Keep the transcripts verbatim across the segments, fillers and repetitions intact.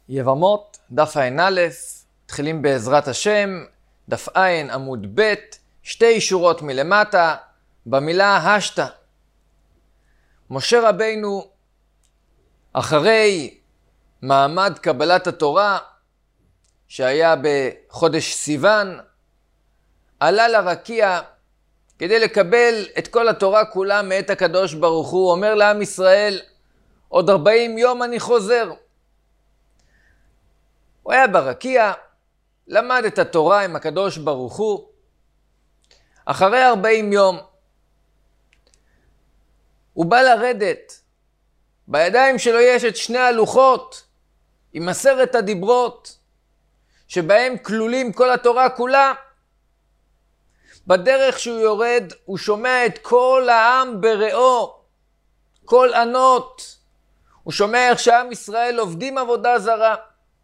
יבמות, דף ע"א, מתחילים בעזרת השם, דף ע' עמוד ב', שתי שורות מלמטה, במילה השתה. משה רבינו, אחרי מעמד קבלת התורה, שהיה בחודש סיוון, עלה לרקיע כדי לקבל את כל התורה כולה מאת הקדוש ברוך הוא. אומר לעם ישראל, עוד ארבעים יום אני חוזר. הוא היה ברקיע, למד את התורה עם הקדוש ברוך הוא. אחרי ארבעים יום, הוא בא לרדת. בידיים שלו יש את שני הלוחות עם עשרת הדיברות, שבהם כלולים כל התורה כולה. בדרך שהוא יורד, הוא שומע את כל העם בראו, כל ענות. הוא שומע איך שעם ישראל עובדים עבודה זרה.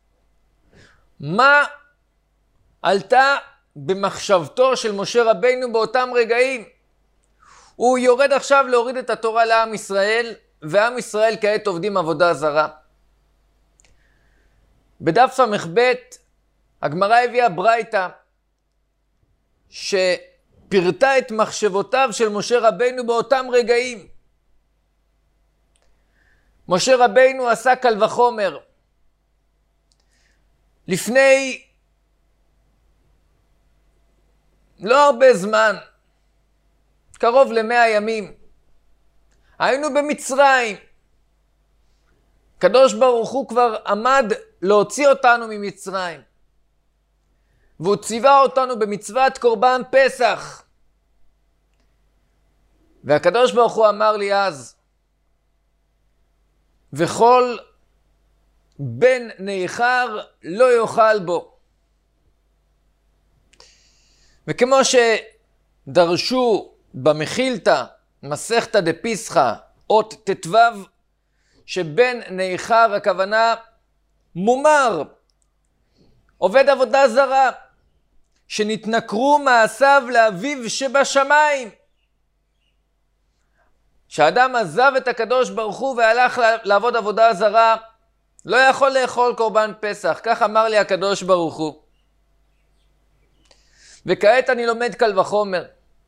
מה עלתה במחשבתו של משה רבינו באותם רגעים? הוא יורד עכשיו להוריד את התורה לעם ישראל, ועם ישראל כעת עובדים עבודה זרה. בדף ס"ב הגמרא הביאה ברייתא שפרטה את מחשבותיו של משה רבינו באותם רגעים. משה רבינו עשה קל וחומר. לפני לא הרבה זמן, קרוב למאה ימים, היינו במצרים. הקדוש ברוך הוא כבר עמד להוציא אותנו ממצרים. והוא ציווה אותנו במצוות קורבן פסח. והקדוש ברוך הוא אמר לי אז, וכל בן ניכר לא יאכל בו. וכמו שדרשו במחילתא, מסכתא דפיסחא, אות ט"ו, שבן ניכר הכוונה מומר, עובד עבודה זרה, שנתנכרו מעשיו לאביו שבשמיים. שהאדם עזב את הקדוש ברוך הוא והלך לעבוד עבודה זרה, לא יכול לאכול קורבן פסח. כך אמר לי הקדוש ברוך הוא. וכעת אני לומד קל וחומר.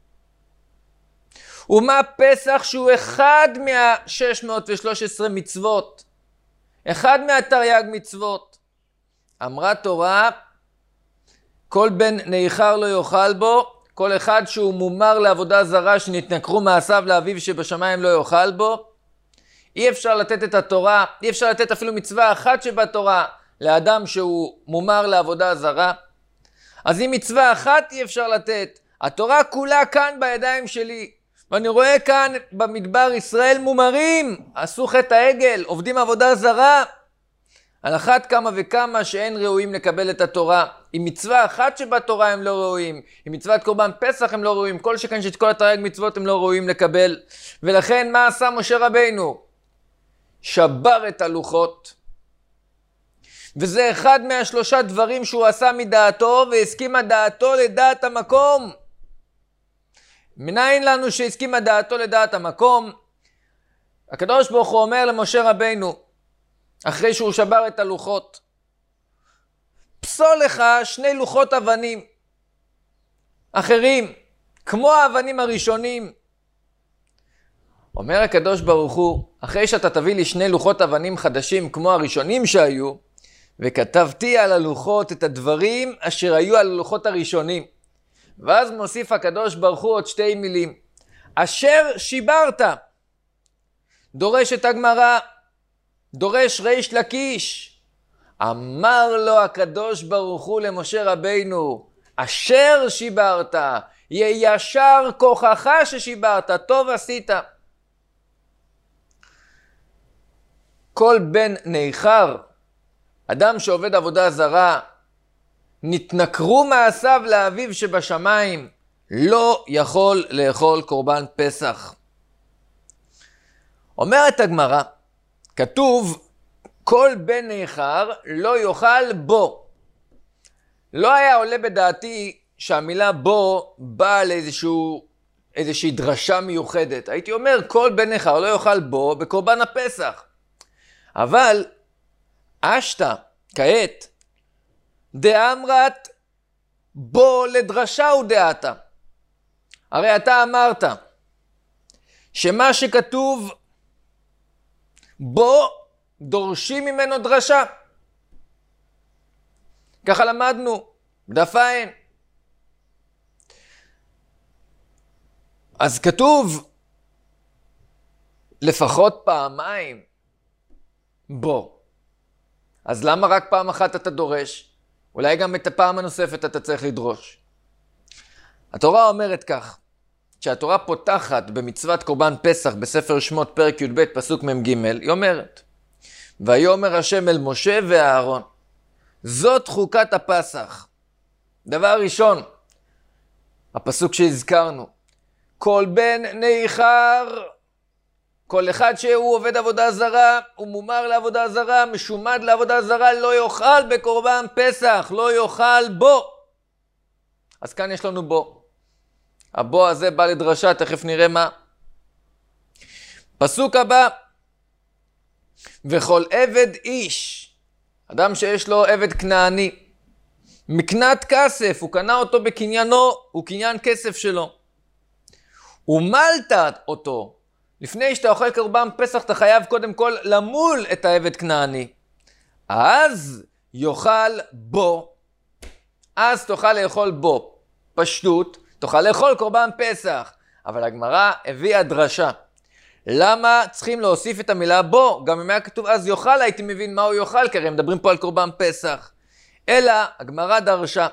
ומה פסח שהוא אחד מה-שש מאות ושלוש עשרה מצוות, אחד מהתרי"ג מצוות. אמרה תורה, כל בן ניכר לא יאכל בו, כל אחד שהוא מומר לעבודה זרה שנתנכרו מעשיו לאביו שבשמיים לא יאכל בו. אי אפשר לתת את התורה, אי אפשר לתת אפילו מצווה אחת שבתורה לאדם שהוא מומר לעבודה זרה. אז אם מצווה אחת אי אפשר לתת, התורה כולה כאן בידיים שלי. ואני רואה כאן במדבר ישראל מומרים, עשו חטא העגל, עובדים עבודה זרה. על אחת כמה וכמה שאין ראויים לקבל את התורה. עם מצווה אחת שבתורה הם לא ראויים, עם מצוות קורבן פסח הם לא ראויים, כל שכן שאת כל התרי"ג מצוות הם לא ראויים לקבל. ולכן מה עשה משה רבינו? שבר את הלוחות. וזה אחד מהשלושה דברים שהוא עשה מדעתו, והסכימה דעתו לדעת המקום. מניין לנו שהסכימה דעתו לדעת המקום? הקדוש ברוך הוא אומר למשה רבינו, אחרי שהוא שבר את הלוחות, פסול לך שני לוחות אבנים אחרים, כמו האבנים הראשונים. אומר הקדוש ברוך הוא, אחרי שאתה תביא לי שני לוחות אבנים חדשים כמו הראשונים שהיו, וכתבתי על הלוחות את הדברים אשר היו על הלוחות הראשונים. ואז מוסיף הקדוש ברוך הוא עוד שתי מילים, אשר שיברת. דורש את הגמרא, דורש ריש לקיש. אמר לו הקדוש ברוך הוא למשה רבינו, אשר שיברת, יישר כוחך ששיברת, טוב עשית. כל בן ניכר, אדם שעובד עבודה זרה, נתנכרו מעשיו לאביו שבשמיים, לא יכול לאכול קורבן פסח. אומרת הגמרא, כתוב, כל בן ניכר לא יאכל בו. לא היה עולה בדעתי שהמילה בו באה לאיזשהו, איזושהי דרשה מיוחדת. הייתי אומר, כל בן ניכר לא יאכל בו בקורבן הפסח. אבל אשתה, כעת, דאמרת בו לדרשה ודעתה. הרי אתה אמרת שמה שכתוב בו דורשים ממנו דרשה. ככה למדנו, דף עין. אז כתוב לפחות פעמיים בו. אז למה רק פעם אחת אתה דורש? אולי גם את הפעם הנוספת אתה צריך לדרוש. התורה אומרת כך, כשהתורה פותחת במצוות קורבן פסח בספר שמות פרק י"ב פסוק מ"ג, היא אומרת, ויאמר השם אל משה ואהרון, זאת חוקת הפסח. דבר ראשון, הפסוק שהזכרנו, כל בן ניכר, כל אחד שהוא עובד עבודה זרה, הוא מומר לעבודה זרה, משומד לעבודה זרה, לא יאכל בקורבן פסח, לא יאכל בו. אז כאן יש לנו בו. הבו הזה בא לדרשה, תכף נראה מה. פסוק הבא, וכל עבד איש, אדם שיש לו עבד כנעני, מקנת כסף, הוא קנה אותו בקניינו, הוא קניין כסף שלו. ומלת אותו, לפני שאתה אוכל קורבן פסח, אתה חייב קודם כל למול את העבד כנעני. אז יאכל בו, אז תוכל לאכול בו. פשטות, תוכל לאכול קורבן פסח. אבל הגמרא הביאה דרשה. למה צריכים להוסיף את המילה בו? גם אם היה כתוב אז יאכל, הייתי מבין מה הוא יאכל, כי הרי מדברים פה על קורבן פסח. אלא הגמרא דרשה.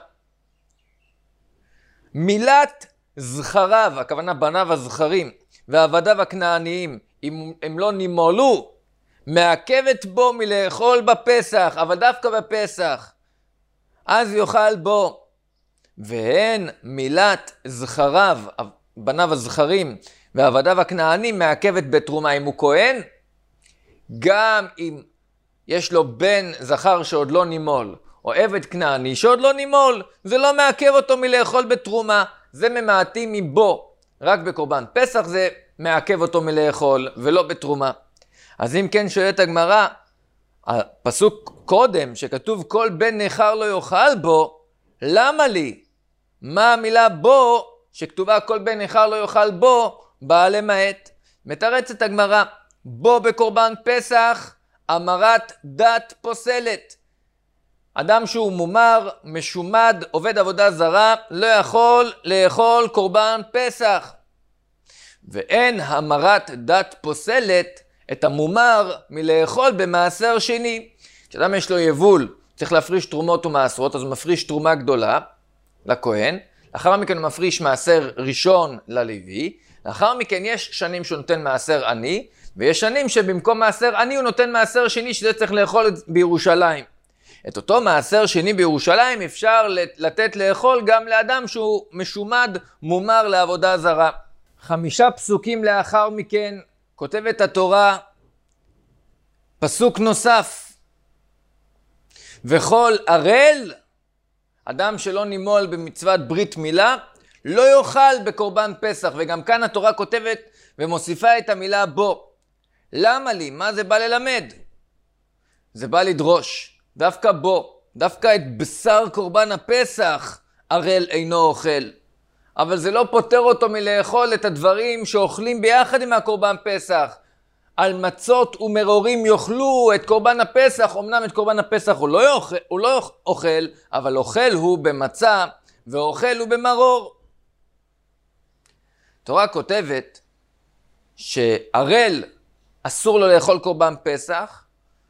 מילת זכריו, הכוונה בניו הזכרים, ועבדיו הכנעניים, אם הם לא נימולו, מעכבת בו מלאכול בפסח, אבל דווקא בפסח. אז יאכל בו. והן מילת זכריו, בניו הזכרים, ועבדיו הכנענים, מעכבת בתרומה. אם הוא כהן, גם אם יש לו בן זכר שעוד לא נימול, או עבד כנעני שעוד לא נימול, זה לא מעכב אותו מלאכול בתרומה, זה ממעטים מבו. רק בקורבן פסח זה מעכב אותו מלאכול, ולא בתרומה. אז אם כן שואלת הגמרא, הפסוק קודם שכתוב כל בן ניכר לא יאכל בו, למה לי? מה המילה בו שכתובה כל בן ניכר לא יאכל בו, באה למעט? מתרצת הגמרא, בו בקורבן פסח המרת דת פוסלת. אדם שהוא מומר, משומד, עובד עבודה זרה, לא יכול לאכול קורבן פסח. ואין המרת דת פוסלת את המומר מלאכול במעשר שני. כשאדם יש לו יבול, צריך להפריש תרומות ומעשרות, אז הוא מפריש תרומה גדולה לכהן, לאחר מכן הוא מפריש מעשר ראשון ללוי, לאחר מכן יש שנים שהוא נותן מעשר עני, ויש שנים שבמקום מעשר עני הוא נותן מעשר שני, שזה צריך לאכול בירושלים. את אותו מעשר שני בירושלים אפשר לתת לאכול גם לאדם שהוא משומד, מומר לעבודה זרה. חמישה פסוקים לאחר מכן כותבת התורה פסוק נוסף, וכל ערל, אדם שלא נימול במצוות ברית מילה, לא יאכל בקורבן פסח. וגם כאן התורה כותבת ומוסיפה את המילה בו. למה לי? מה זה בא ללמד? זה בא לדרוש. דווקא בו, דווקא את בשר קורבן הפסח, ערל אינו אוכל. אבל זה לא פותר אותו מלאכול את הדברים שאוכלים ביחד עם הקורבן פסח. על מצות ומרורים יאכלו את קורבן הפסח, אמנם את קורבן הפסח הוא לא יאכל, הוא לא אוכל, אבל אוכל הוא במצה ואוכל הוא במרור. התורה כותבת שערל אסור לו לאכול קורבן פסח,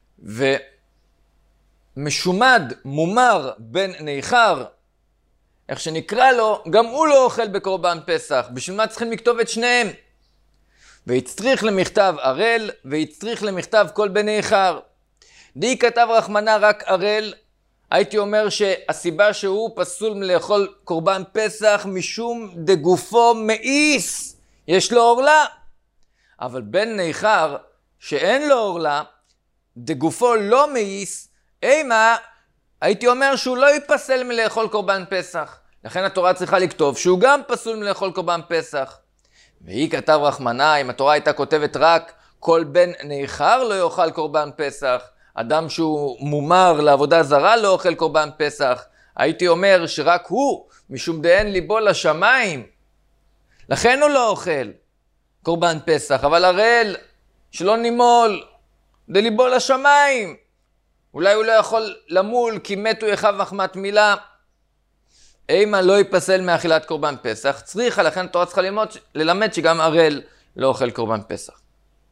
ומשומד, מומר, בן ניכר, איך שנקרא לו, גם הוא לא אוכל בקורבן פסח. בשביל מה צריכים לכתוב את שניהם? ויצטריך למכתב ערל, ויצטריך למכתב כל בן ניכר. די כתב רחמנה רק ערל, הייתי אומר שהסיבה שהוא פסול מלאכול קורבן פסח משום דגופו מאיס, יש לו אורלה. אבל בן ניכר שאין לו אורלה, דגופו לא מאיס, אימה, הייתי אומר שהוא לא ייפסל מלאכול קורבן פסח. לכן התורה צריכה לכתוב שהוא גם פסול מלאכול קורבן פסח. והיא כתב רחמנה, אם התורה הייתה כותבת רק כל בן ניכר לא יאכל קורבן פסח, אדם שהוא מומר לעבודה זרה לא אוכל קורבן פסח. הייתי אומר שרק הוא, משום דאין ליבו לשמיים, לכן הוא לא אוכל קורבן פסח. אבל הראל שלא נימול, דליבו לשמיים, אולי הוא לא יכול למול כי מתו אחיו מחמת מילה. אימה לא ייפסל מאכילת קורבן פסח. צריכה, לכן התורה צריכה ללמוד, ללמד שגם הראל לא אוכל קורבן פסח.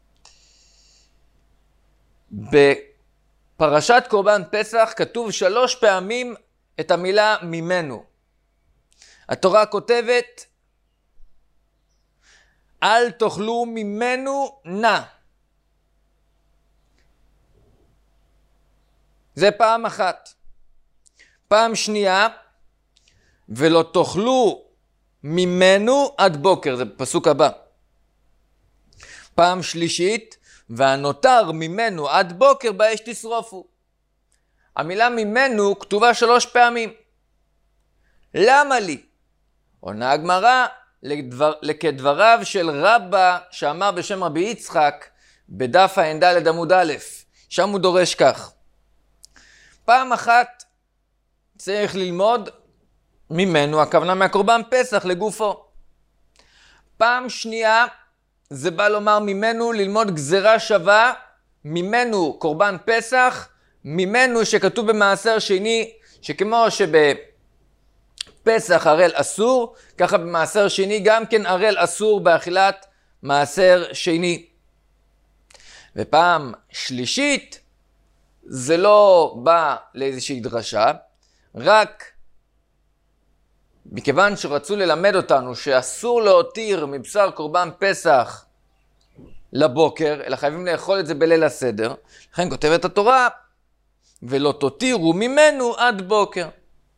בפרשת קורבן פסח כתוב שלוש פעמים את המילה ממנו. התורה כותבת, אל תאכלו ממנו נא. זה פעם אחת. פעם שנייה, ולא תאכלו ממנו עד בוקר, זה פסוק הבא. פעם שלישית, והנותר ממנו עד בוקר באש תשרופו. המילה ממנו כתובה שלוש פעמים. למה לי? עונה הגמרא, לדבר, לכדבריו של רבא שאמר בשם רבי יצחק בדף הע"ד עמוד א', שם הוא דורש כך. פעם אחת צריך ללמוד ממנו, הכוונה מהקורבן פסח לגופו. פעם שנייה זה בא לומר ממנו ללמוד גזרה שווה, ממנו קורבן פסח, ממנו שכתוב במעשר שני, שכמו שבפסח הראל אסור, ככה במעשר שני גם כן הראל אסור באכילת מעשר שני. ופעם שלישית, זה לא בא לאיזושהי דרשה, רק מכיוון שרצו ללמד אותנו שאסור להותיר מבשר קורבן פסח לבוקר, אלא חייבים לאכול את זה בליל הסדר, לכן כותבת התורה, ולא תותירו ממנו עד בוקר.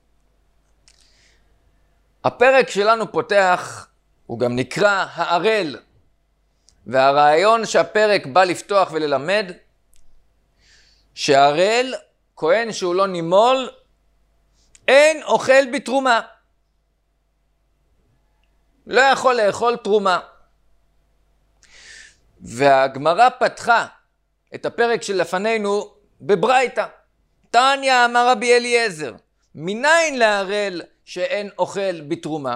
הפרק שלנו פותח, הוא גם נקרא הערל, והרעיון שהפרק בא לפתוח וללמד, שהערל, כהן שהוא לא נימול, אין אוכל בתרומה. לא יכול לאכול תרומה. והגמרא פתחה את הפרק שלפנינו בברייתא. תניא אמר רבי אליעזר, מניין לערל שאין אוכל בתרומה?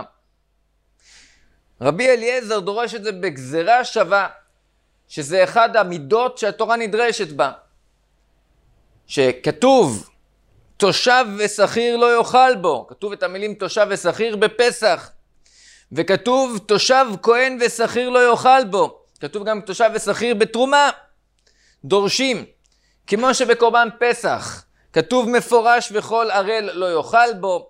רבי אליעזר דורש את זה בגזרה שווה, שזה אחד המידות שהתורה נדרשת בה. שכתוב, תושב ושכיר לא יאכל בו. כתוב את המילים תושב ושכיר בפסח. וכתוב תושב כהן ושכיר לא יאכל בו. כתוב גם תושב ושכיר בתרומה. דורשים, כמו שבקורבן פסח, כתוב מפורש וכל ערל לא יאכל בו.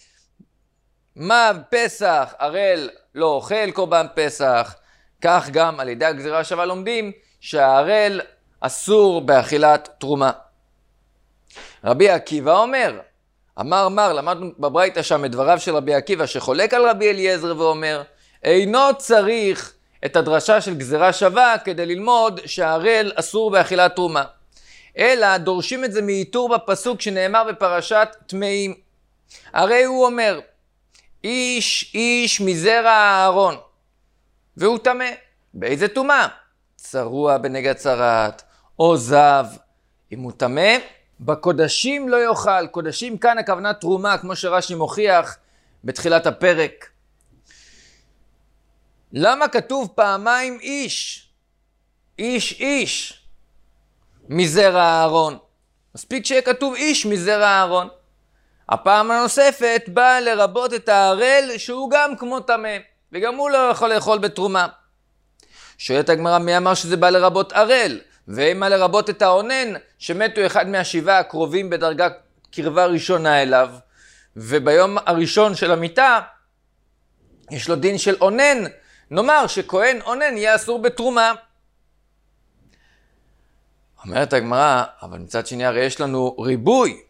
מה פסח? ערל לא אוכל קורבן פסח. כך גם על ידי הגזירה השווה לומדים שהערל אסור באכילת תרומה. רבי עקיבא אומר, אמר מר, למדנו בברייתא שם את דבריו של רבי עקיבא שחולק על רבי אליעזר ואומר, אינו צריך את הדרשה של גזירה שווה כדי ללמוד שהערל אסור באכילת תרומה. אלא דורשים את זה מאיתור בפסוק שנאמר בפרשת טמאים. הרי הוא אומר, איש איש מזרע הארון, והוא טמא. באיזה טומאה? צרוע בנגע צרעת, או זב. אם הוא טמא, בקודשים לא יאכל. קודשים כאן הכוונה תרומה, כמו שרש"י מוכיח בתחילת הפרק. למה כתוב פעמיים איש? איש איש מזרע הארון. מספיק שיהיה כתוב איש מזרע הארון. הפעם הנוספת באה לרבות את הערל שהוא גם כמו טמא, וגם הוא לא יכול לאכול בתרומה. שואלת הגמרא, מי אמר שזה בא לרבות ערל? ואימה לרבות את האונן שמתו אחד מהשבעה הקרובים בדרגה קרבה ראשונה אליו, וביום הראשון של המיטה יש לו דין של אונן. נאמר שכהן אונן יהיה אסור בתרומה. אומרת הגמרא, אבל מצד שני הרי יש לנו ריבוי.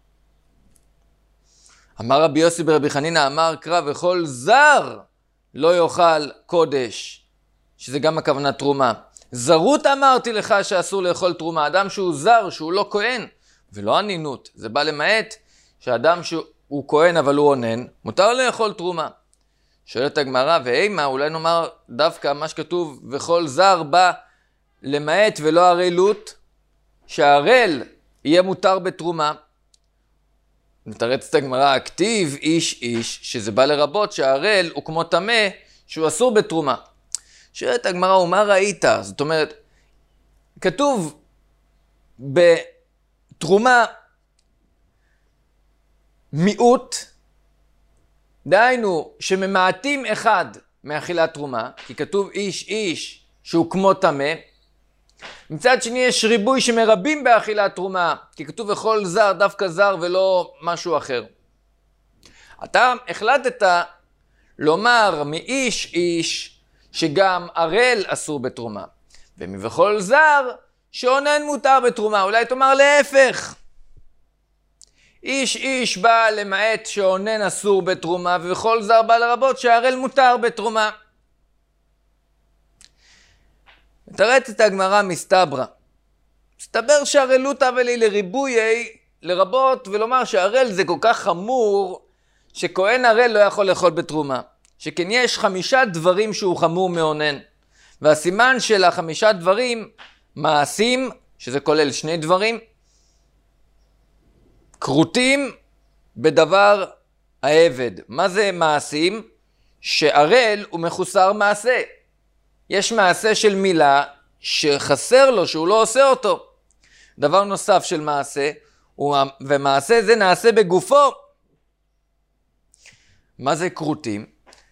אמר רבי יוסי ברבי חנינא, אמר קרא וכל זר לא יאכל קודש, שזה גם הכוונה תרומה. זרות אמרתי לך שאסור לאכול תרומה. אדם שהוא זר, שהוא לא כהן, ולא ענינות. זה בא למעט שאדם שהוא כהן אבל הוא אונן, מותר לאכול תרומה. שואלת הגמרא, ואימה, אולי נאמר דווקא מה שכתוב, וכל זר בא למעט ולא ערלות, שהערל יהיה מותר בתרומה. מתרץ את הגמרא, הכתיב איש איש, שזה בא לרבות שהערל הוא כמו טמא, שהוא אסור בתרומה. שואלת הגמרא, ומה ראית? זאת אומרת, כתוב בתרומה מיעוט, דהיינו שממעטים אחד מאכילת תרומה, כי כתוב איש איש שהוא כמו טמא. מצד שני יש ריבוי שמרבים באכילת תרומה, כי כתוב וכל זר, דווקא זר ולא משהו אחר. אתה החלטת לומר מאיש איש שגם ערל אסור בתרומה, ומבכל זר שאונן מותר בתרומה. אולי תאמר להפך, איש איש בא למעט שאונן אסור בתרומה, ובכל זר בא לרבות שהערל מותר בתרומה. מתרץ את הגמרא מסתברא. מסתבר שהערלות אבל היא לריבויי לרבות, ולומר שהערל זה כל כך חמור שכהן ערל לא יכול לאכול בתרומה. שכן יש חמישה דברים שהוא חמור מאונן. והסימן של החמישה דברים, מעשים, שזה כולל שני דברים, כרותים בדבר העבד. מה זה מעשים? שערל הוא מחוסר מעשה. יש מעשה של מילה שחסר לו, שהוא לא עושה אותו. דבר נוסף של מעשה, ומעשה זה נעשה בגופו. מה זה כרותים?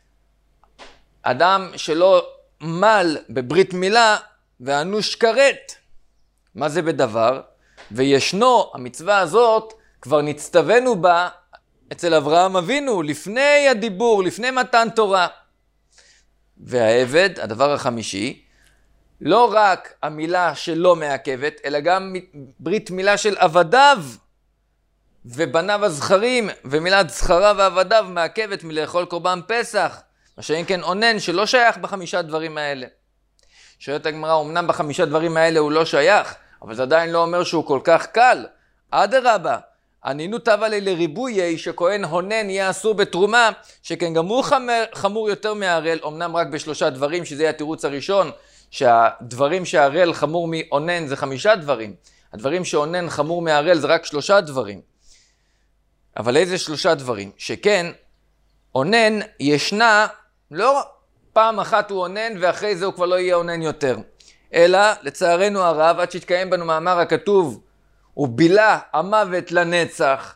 אדם שלא מל בברית מילה ואנוש כרת. מה זה בדבר? וישנו, המצווה הזאת, כבר נצטווינו בה אצל אברהם אבינו, לפני הדיבור, לפני מתן תורה. והעבד, הדבר החמישי, לא רק המילה שלא מעכבת, אלא גם ברית מילה של עבדיו ובניו הזכרים, ומילת זכרה ועבדיו מעכבת מלאכול קורבן פסח, מה שאין כן אונן שלא שייך בחמישה דברים האלה. שואלת הגמרא, אמנם בחמישה דברים האלה הוא לא שייך, אבל זה עדיין לא אומר שהוא כל כך קל. אדרבה, הנינות אבל לריבויי שכהן הונן יהיה אסור בתרומה, שכן גם הוא חמור, חמור יותר מהערל, אמנם רק בשלושה דברים, שזה יהיה התירוץ הראשון, שהדברים שהערל חמור מהונן זה חמישה דברים. הדברים שהונן חמור מהערל זה רק שלושה דברים. אבל איזה שלושה דברים? שכן, הונן ישנה, לא פעם אחת הוא הונן ואחרי זה הוא כבר לא יהיה הונן יותר. אלא, לצערנו הרב, עד שהתקיים בנו מאמר הכתוב, הוא בילה המוות לנצח.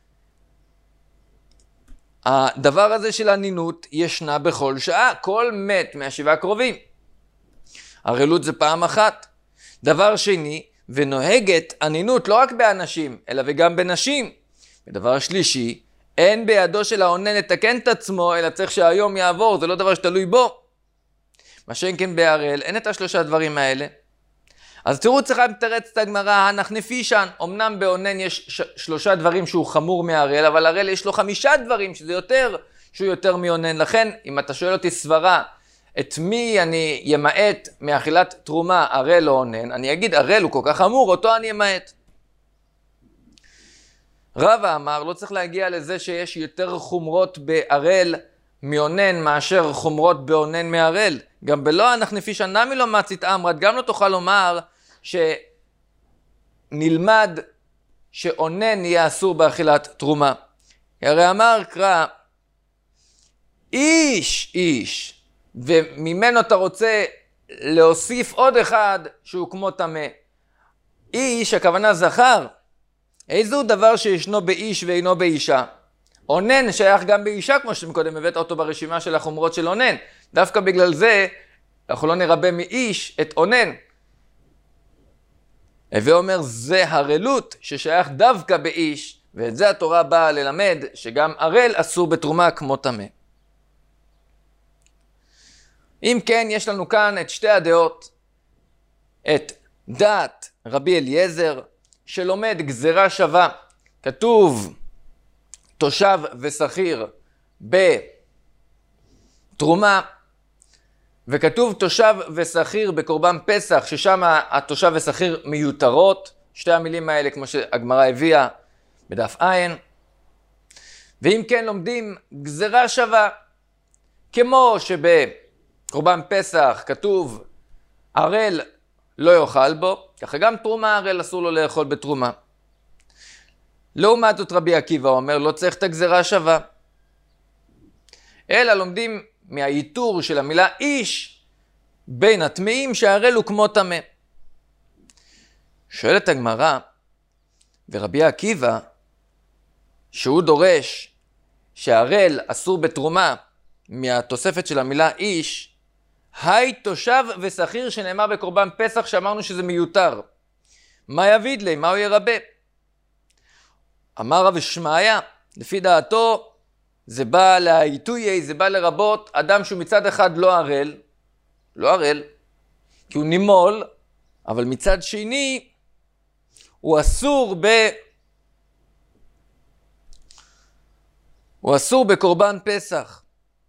הדבר הזה של הנינות ישנה בכל שעה, כל מת מהשבעה הקרובים. ערלות זה פעם אחת. דבר שני, ונוהגת הנינות לא רק באנשים, אלא וגם בנשים. ודבר שלישי, אין בידו של ההונן לתקן את עצמו, אלא צריך שהיום יעבור, זה לא דבר שתלוי בו. מה שאין כן בערל, אין את השלושה דברים האלה. אז תראו, צריכה לתרץ את הגמרא, הנחנפישן, אמנם בהונן יש ש- שלושה דברים שהוא חמור מהערל, אבל הערל יש לו חמישה דברים שזה יותר, שהוא יותר מהונן. לכן, אם אתה שואל אותי סברה, את מי אני ימעט מאכילת תרומה, ערל או הונן, אני אגיד, ערל הוא כל כך חמור, אותו אני ימעט. רבא אמר, לא צריך להגיע לזה שיש יותר חומרות בערל מהונן מאשר חומרות בהונן מהערל. גם בלא הנחנפישן נמי לא מצית אמרת, גם לא תוכל לומר שנלמד שהונן יהיה אסור באכילת תרומה. הרי אמר קרא, איש איש, וממנו אתה רוצה להוסיף עוד אחד שהוא כמו טמא. איש, הכוונה זכר. איזהו דבר שישנו באיש ואינו באישה? הונן שייך גם באישה, כמו שקודם הבאת אותו ברשימה של החומרות של הונן. דווקא בגלל זה אנחנו לא נרבה מאיש את הונן. הווה אומר, זה הרלות ששייך דווקא באיש, ואת זה התורה באה ללמד שגם ערל אסור בתרומה כמו טמא. אם כן, יש לנו כאן את שתי הדעות, את דעת רבי אליעזר, שלומד גזרה שווה. כתוב תושב ושכיר בתרומה, וכתוב תושב ושכיר בקורבן פסח, ששם התושב ושכיר מיותרות. שתי המילים האלה כמו שהגמרא הביאה בדף עין. ואם כן, לומדים גזרה שווה, כמו שבקורבן פסח כתוב ערל לא יאכל בו, ככה גם תרומה ערל אסור לו לאכול בתרומה. לעומת זאת רבי עקיבא אומר, לא צריך את הגזרה שווה. אלא לומדים מהייתור של המילה איש, בין הטמאים שהערל הוא כמו טמא. שואלת הגמרא, ורבי עקיבא, שהוא דורש שהערל אסור בתרומה מהתוספת של המילה איש, היי תושב ושכיר שנאמר בקורבן פסח שאמרנו שזה מיותר. מה יביד לי? מה הוא ירבה? אמר רב שמעיה, לפי דעתו זה בא להיטויי, זה בא לרבות אדם שהוא מצד אחד לא ערל, לא ערל, כי הוא נימול, אבל מצד שני הוא אסור ב... הוא אסור בקורבן פסח.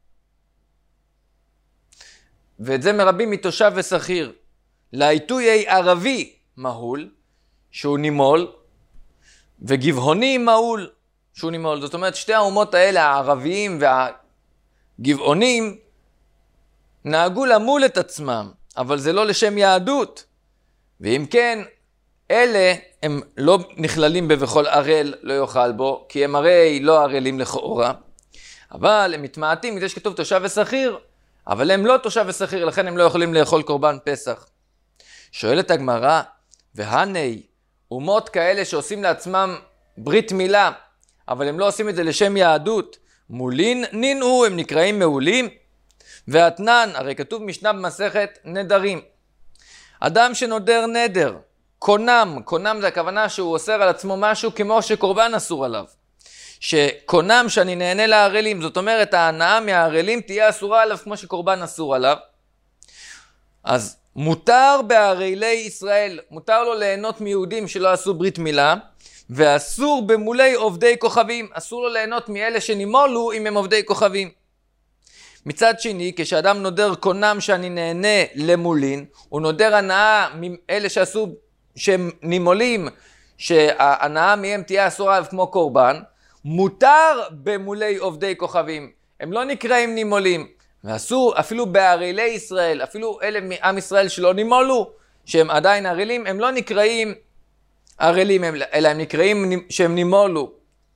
ואת זה מרבים מתושב ושכיר. להיטויי ערבי מהול, שהוא נימול, וגבעוני מהול, שהוא נימול. זאת אומרת, שתי האומות האלה, הערביים והגבעונים, נהגו למול את עצמם, אבל זה לא לשם יהדות. ואם כן, אלה הם לא נכללים בבכל ערל לא יאכל בו, כי הם הרי לא ערלים לכאורה, אבל הם מתמעטים, מזה שכתוב תושב ושכיר, אבל הם לא תושב ושכיר, לכן הם לא יכולים לאכול קורבן פסח. שואלת הגמרא, והני, אומות כאלה שעושים לעצמם ברית מילה, אבל הם לא עושים את זה לשם יהדות, מולין נינו, הם נקראים מעולים, והתנן, הרי כתוב משנה במסכת נדרים. אדם שנודר נדר, קונם, קונם זה הכוונה שהוא אוסר על עצמו משהו כמו שקורבן אסור עליו. שקונם שאני נהנה לערלים, זאת אומרת ההנאה מהערלים תהיה אסורה עליו כמו שקורבן אסור עליו. אז מותר בערלי ישראל, מותר לו ליהנות מיהודים שלא עשו ברית מילה, ואסור במולי עובדי כוכבים, אסור לו ליהנות מאלה שנימולו אם הם עובדי כוכבים. מצד שני, כשאדם נודר קונם שאני נהנה למולין, הוא נודר הנאה מאלה שעשו, שהם נימולים, שההנאה מהם תהיה אסורה עליו כמו קורבן, מותר במולי עובדי כוכבים, הם לא נקראים נימולים, ואסור אפילו בערלי ישראל, אפילו אלה מעם ישראל שלא נימולו, שהם עדיין ערלים, הם לא נקראים ערלים, אלא הם נקראים שהם נימולו.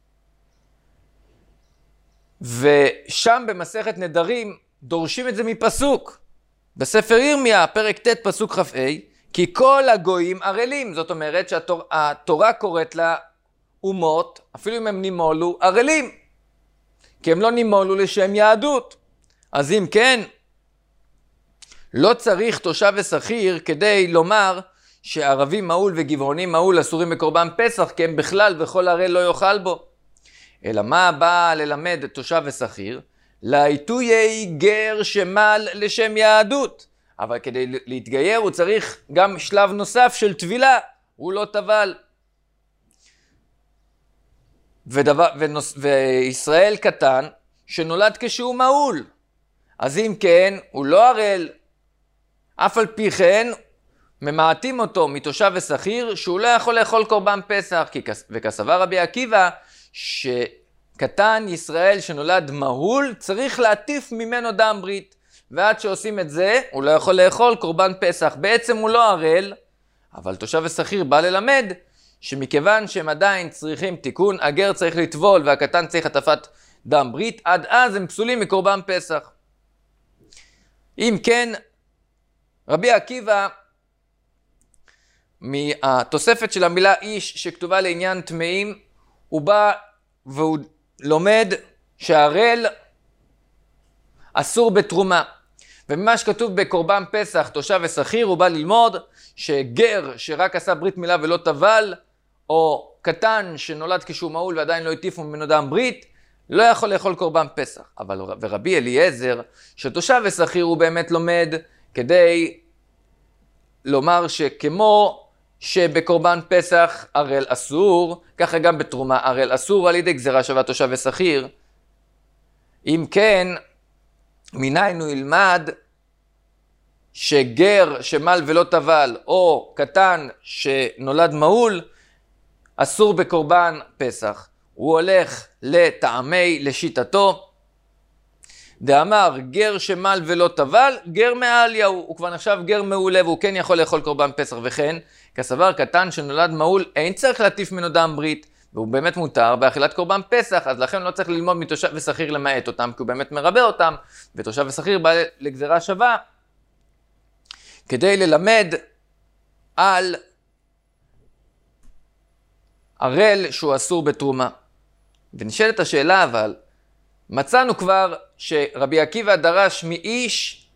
ושם במסכת נדרים דורשים את זה מפסוק, בספר ירמיה, פרק ט' פסוק כ"ה, כי כל הגויים ערלים, זאת אומרת שהתורה קוראת לה אומות, אפילו אם הם נימולו, ערלים, כי הם לא נימולו לשם יהדות. אז אם כן, לא צריך תושב ושכיר כדי לומר שערבי מעול וגבעוני מעול אסורים בקורבן פסח, כי הם בכלל וכל ערל לא יאכל בו. אלא מה בא ללמד תושב ושכיר? להיטויי גר שמל לשם יהדות. אבל כדי להתגייר הוא צריך גם שלב נוסף של טבילה, הוא לא טבל. ודבר, ונוס, וישראל קטן שנולד כשהוא מעול. אז אם כן, הוא לא ערל. אף על פי כן, ממעטים אותו מתושב ושכיר שהוא לא יכול לאכול קורבן פסח. וכסבר רבי עקיבא, שקטן ישראל שנולד מעול צריך להטיף ממנו דם ברית. ועד שעושים את זה, הוא לא יכול לאכול קורבן פסח. בעצם הוא לא ערל, אבל תושב ושכיר בא ללמד שמכיוון שהם עדיין צריכים תיקון, הגר צריך לטבול והקטן צריך הטפת דם ברית, עד אז הם פסולים מקורבן פסח. אם כן, רבי עקיבא, מהתוספת של המילה איש שכתובה לעניין טמאים, הוא בא והוא לומד שהערל אסור בתרומה. וממה שכתוב בקורבן פסח, תושב ושכיר, הוא בא ללמוד שגר שרק עשה ברית מילה ולא טבל, או קטן שנולד כשהוא מעול ועדיין לא הטיפו ממנו דם ברית, לא יכול לאכול קורבן פסח. אבל ורבי אליעזר, שתושב ושכיר הוא באמת לומד כדי לומר שכמו שבקורבן פסח ערל אסור, ככה גם בתרומה ערל אסור על ידי גזירה שווה תושב ושכיר. אם כן, מניין הוא ילמד שגר שמל ולא טבל, או קטן שנולד מעול, אסור בקורבן פסח. הוא הולך לטעמי, לשיטתו, דאמר גר שמל ולא טבל, גר מעליה הוא, הוא כבר נחשב גר מעולה והוא כן יכול לאכול קורבן פסח, וכן כסבר קטן שנולד מעול אין צריך להטיף ממנו דם ברית, והוא באמת מותר באכילת קורבן פסח, אז לכן לא צריך ללמוד מתושב ושכיר למעט אותם, כי הוא באמת מרבה אותם, ותושב ושכיר בא לגזרה שווה, כדי ללמד על ערל שהוא אסור בתרומה. ונשאלת השאלה אבל, מצאנו כבר שרבי עקיבא דרש מאיש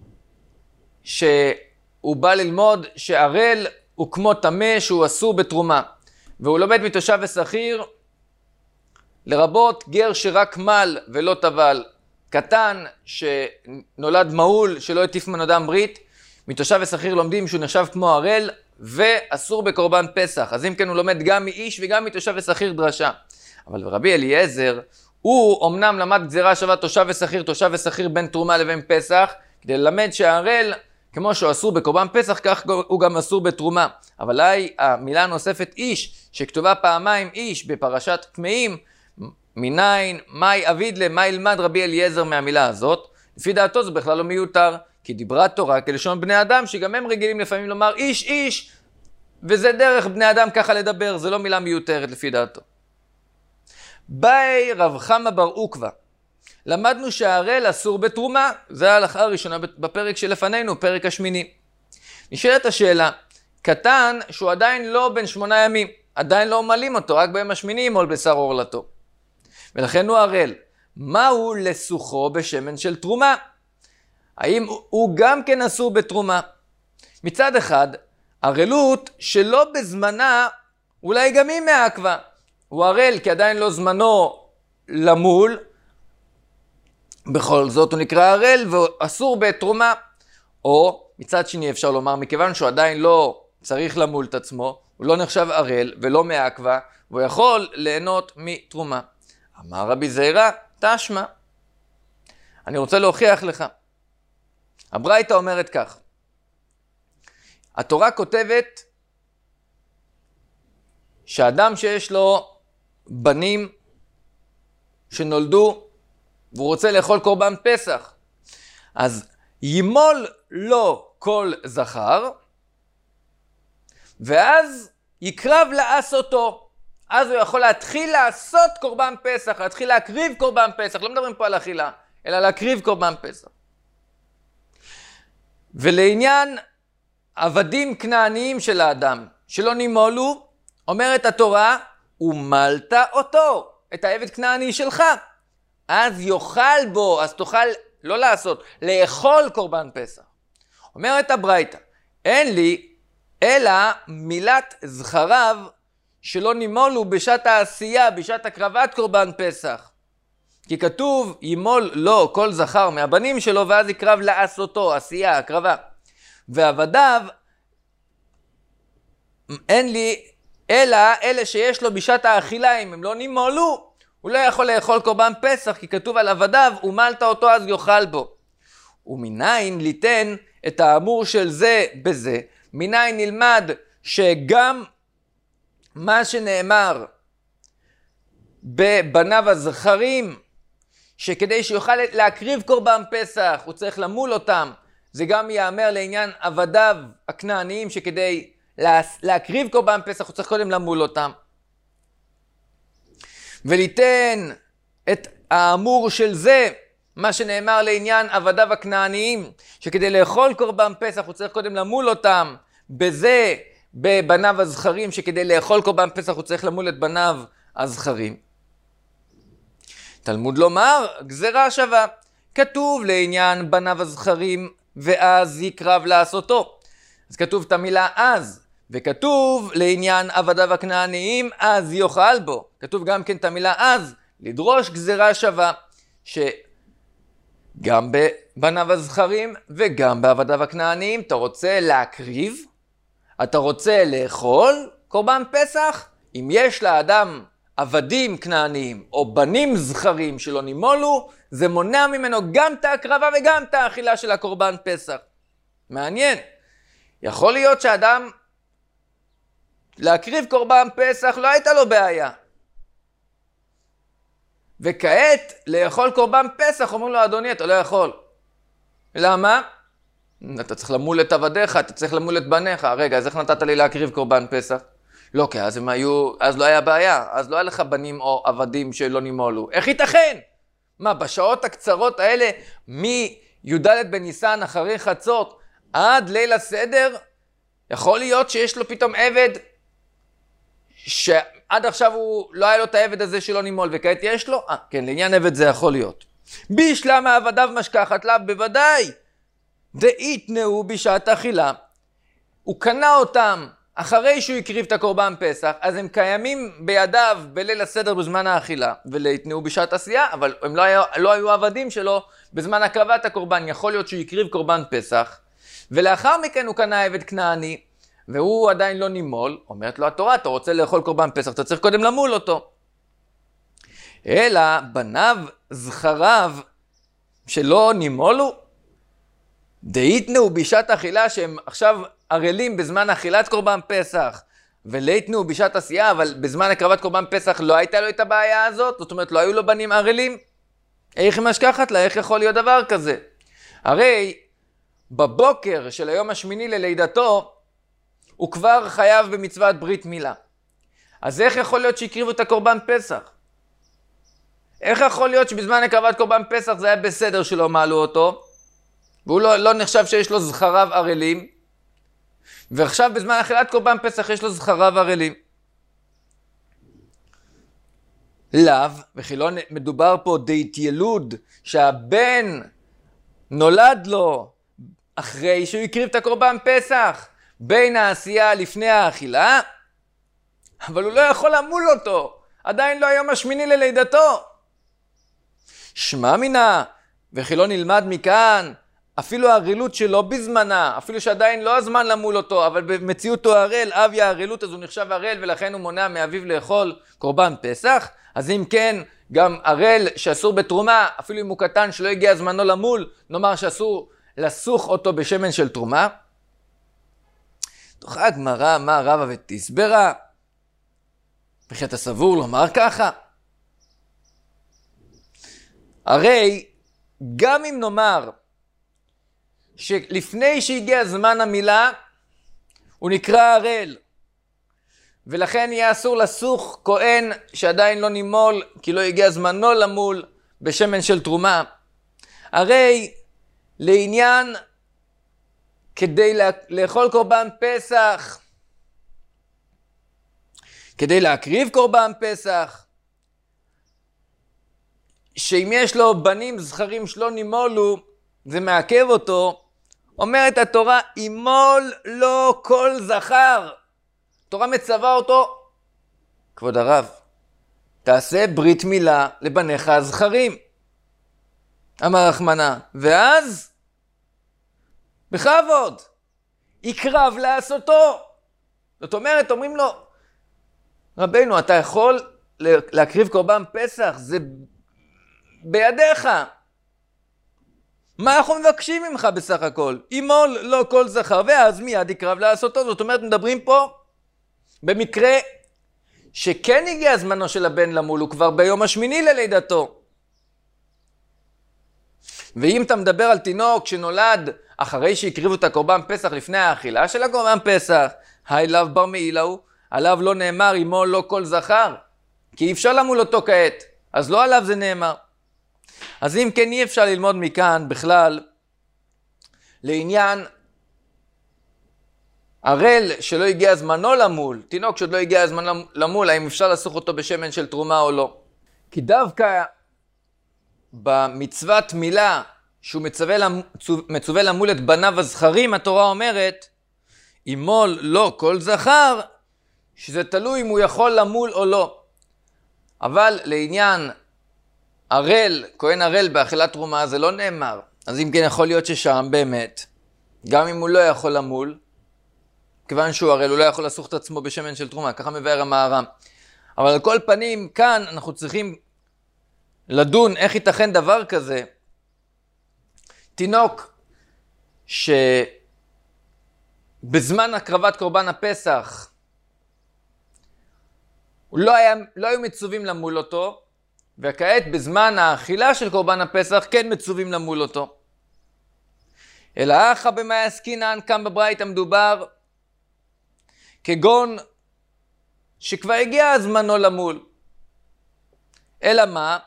שהוא בא ללמוד שערל הוא כמו טמא שהוא אסור בתרומה, והוא לומד מתושב ושכיר לרבות גר שרק מל ולא טבל, קטן שנולד מעול שלא הטיף ממנו דם ברית, מתושב ושכיר לומדים שהוא נחשב כמו ערל ואסור בקורבן פסח. אז אם כן הוא לומד גם מאיש וגם מתושב ושכיר דרשה. אבל רבי אליעזר הוא אמנם למד גזירה שווה תושב ושכיר, תושב ושכיר בין תרומה לבין פסח, כדי ללמד שהערל כמו שהוא אסור בקורבן פסח, כך הוא גם אסור בתרומה. אבל אולי המילה הנוספת איש, שכתובה פעמיים איש בפרשת טמאים, מניין, מאי אביד למה ילמד רבי אליעזר מהמילה הזאת? לפי דעתו זה בכלל לא מיותר, כי דיברה תורה כלשון בני אדם, שגם הם רגילים לפעמים לומר איש איש, וזה דרך בני אדם ככה לדבר, זה לא מילה מיותרת לפי דעתו. ביי רב חמא בר עוקבא, למדנו שהערל אסור בתרומה, זה ההלכה הראשונה בפרק שלפנינו, פרק השמיני. נשאלת השאלה, קטן שהוא עדיין לא בן שמונה ימים, עדיין לא מלים אותו, רק ביום השמיני ימול בשר עורלתו. ולכן הוא ערל. מהו לסוחו בשמן של תרומה? האם הוא גם כן אסור בתרומה? מצד אחד, ערלות שלא בזמנה, אולי גם היא מעכבה. הוא ערל כי עדיין לא זמנו למול, בכל זאת הוא נקרא ערל ואסור בתרומה. או מצד שני אפשר לומר, מכיוון שהוא עדיין לא צריך למול את עצמו, הוא לא נחשב ערל ולא מעכבה, והוא יכול ליהנות מתרומה. אמר רבי זעירא, תשמע. אני רוצה להוכיח לך. הברייתא אומרת כך. התורה כותבת שאדם שיש לו בנים שנולדו והוא רוצה לאכול קורבן פסח, אז ימול לו כל זכר, ואז יקרב לעשותו. אז הוא יכול להתחיל לעשות קורבן פסח, להתחיל להקריב קורבן פסח. לא מדברים פה על אכילה, אלא להקריב קורבן פסח. ולעניין עבדים כנעניים של האדם, שלא נימולו, אומרת התורה, ומלת אותו, את העבד כנעני שלך. אז יאכל בו, אז תוכל לא לעשות, לאכול קורבן פסח. אומרת הברייתא, אין לי אלא מילת זכריו שלא נימולו בשעת העשייה, בשעת הקרבת קורבן פסח. כי כתוב, ימול לו כל זכר מהבנים שלו, ואז יקרב לעשותו, עשייה, הקרבה. ועבדיו, אין לי אלא אלה שיש לו בשעת האכילה, אם הם לא נימולו, הוא לא יכול לאכול קורבן פסח, כי כתוב על עבדיו, ומלת אותו אז יאכל בו. ומניין ליתן את האמור של זה בזה, מניין נלמד שגם מה שנאמר בבניו הזכרים, שכדי שיוכל להקריב קורבן פסח, הוא צריך למול אותם, זה גם יאמר לעניין עבדיו הכנעניים, שכדי להקריב קורבן פסח, הוא צריך קודם למול אותם. וליתן את האמור של זה, מה שנאמר לעניין עבדיו הכנעניים, שכדי לאכול קורבן פסח, הוא צריך קודם למול אותם, בזה בבניו הזכרים, שכדי לאכול קורבן פסח, הוא צריך למול את בניו הזכרים. תלמוד לומר, גזירה שווה. כתוב לעניין בניו הזכרים, ואז יקרב לעשותו. אז כתוב את המילה אז, וכתוב לעניין עבדיו הכנעניים, אז יאכל בו. כתוב גם כן את המילה אז, לדרוש גזירה שווה, שגם בבניו הזכרים וגם בעבדיו הכנעניים, אתה רוצה להקריב, אתה רוצה לאכול קורבן פסח, אם יש לאדם עבדים כנעניים או בנים זכרים שלא נימולו, זה מונע ממנו גם את ההקרבה וגם את האכילה של הקורבן פסח. מעניין. יכול להיות שאדם להקריב קורבן פסח לא הייתה לו בעיה. וכעת לאכול קורבן פסח, אומרים לו, אדוני, אתה לא יכול. למה? אתה צריך למול את עבדיך, אתה צריך למול את בניך. רגע, אז איך נתת לי להקריב קורבן פסח? לא, כי אז הם היו, אז לא היה בעיה, אז לא היה לך בנים או עבדים שלא נימולו. איך ייתכן? מה, בשעות הקצרות האלה, מי"ד בניסן אחרי חצות עד ליל הסדר, יכול להיות שיש לו פתאום עבד, שעד עכשיו הוא לא היה לו את העבד הזה שלא נימול, וכעת יש לו? אה, כן, לעניין עבד זה יכול להיות. בישלם עבדיו משכחת לה, בוודאי. דאיתנאו בשעת אכילה. הוא קנה אותם אחרי שהוא הקריב את הקורבן פסח, אז הם קיימים בידיו בליל הסדר בזמן האכילה, ולהתנאו בשעת עשייה, אבל הם לא היו, לא היו עבדים שלו בזמן הקרבת הקורבן. יכול להיות שהוא הקריב קורבן פסח, ולאחר מכן הוא קנה עבד כנעני, והוא עדיין לא נימול. אומרת לו התורה, אתה רוצה לאכול קורבן פסח, אתה צריך קודם למול אותו. אלא בניו זכריו שלא נימולו, דאיתנאו בשעת אכילה, שהם עכשיו ערלים בזמן אכילת קורבן פסח, ולהיתנאו בשעת עשייה, אבל בזמן הקרבת קורבן פסח לא הייתה לו את הבעיה הזאת, זאת אומרת לא היו לו בנים ערלים. איך היא משכחת לה? איך יכול להיות דבר כזה? הרי בבוקר של היום השמיני ללידתו, הוא כבר חייב במצוות ברית מילה. אז איך יכול להיות שהקריבו את הקורבן פסח? איך יכול להיות שבזמן הקרבת קורבן פסח זה היה בסדר שלא מעלו אותו, והוא לא, לא נחשב שיש לו זכריו ערלים, ועכשיו בזמן אכילת קורבן פסח יש לו זכריו ערלים? לאו, וכי לא מדובר פה דהתיילוד, שהבן נולד לו אחרי שהוא הקריב את הקורבן פסח, בין העשייה לפני האכילה, אבל הוא לא יכול למול אותו, עדיין לא היום השמיני ללידתו. שמע מינה, וכי לא נלמד מכאן, אפילו הערלות שלו בזמנה, אפילו שעדיין לא הזמן למול אותו, אבל במציאות הוא ערל, אבי הערלות, אז הוא נחשב ערל, ולכן הוא מונע מאביו לאכול קורבן פסח. אז אם כן, גם ערל שאסור בתרומה, אפילו אם הוא קטן שלא הגיע זמנו למול, נאמר שאסור לסוך אותו בשמן של תרומה. תוכה הגמרא, מה רבא ותסברה, וכי אתה סבור לומר ככה? הרי גם אם נאמר שלפני שהגיע זמן המילה הוא נקרא ערל, ולכן יהיה אסור לסוך כהן שעדיין לא נימול כי לא הגיע זמנו למול בשמן של תרומה, הרי לעניין כדי לה, לאכול קורבן פסח, כדי להקריב קורבן פסח, שאם יש לו בנים זכרים שלא נימולו, זה מעכב אותו. אומרת התורה, ימול לו כל זכר. התורה מצווה אותו, כבוד הרב, תעשה ברית מילה לבניך הזכרים. אמר רחמנה, ואז בכבוד, יקרב לעשותו. זאת אומרת, אומרים לו, רבינו, אתה יכול להקריב קורבן פסח, זה בידיך. מה אנחנו מבקשים ממך בסך הכל? ימול לא כל זכר, ואז מיד יקרב לעשותו. זאת אומרת, מדברים פה במקרה שכן הגיע זמנו של הבן למול, הוא כבר ביום השמיני ללידתו. ואם אתה מדבר על תינוק שנולד אחרי שהקריבו את הקורבן פסח לפני האכילה של הקורבן פסח, היי בר מעילה הוא, עליו לא נאמר ימול לא כל זכר, כי אי אפשר למול אותו כעת, אז לא עליו זה נאמר. אז אם כן, אי אפשר ללמוד מכאן בכלל לעניין ערל שלא הגיע זמנו למול, תינוק שעוד לא הגיע זמנו למול, האם אפשר לסוך אותו בשמן של תרומה או לא. כי דווקא במצוות מילה שהוא מצווה, מצווה למול את בניו הזכרים, התורה אומרת ימול לא כל זכר, שזה תלוי אם הוא יכול למול או לא. אבל לעניין ערל, כהן ערל באכילת תרומה, זה לא נאמר. אז אם כן, יכול להיות ששם באמת, גם אם הוא לא יכול למול, כיוון שהוא ערל, הוא לא יכול לסוך את עצמו בשמן של תרומה, ככה מבאר המהר"ם. אבל על כל פנים, כאן אנחנו צריכים לדון איך ייתכן דבר כזה. תינוק שבזמן הקרבת קורבן הפסח, לא, היה, לא היו מצווים למול אותו, וכעת בזמן האכילה של קורבן הפסח כן מצווים למול אותו. אלא אחא במאי עסקינן, כאן בברייתא מדובר כגון שכבר הגיע הזמנו למול. אלא מה?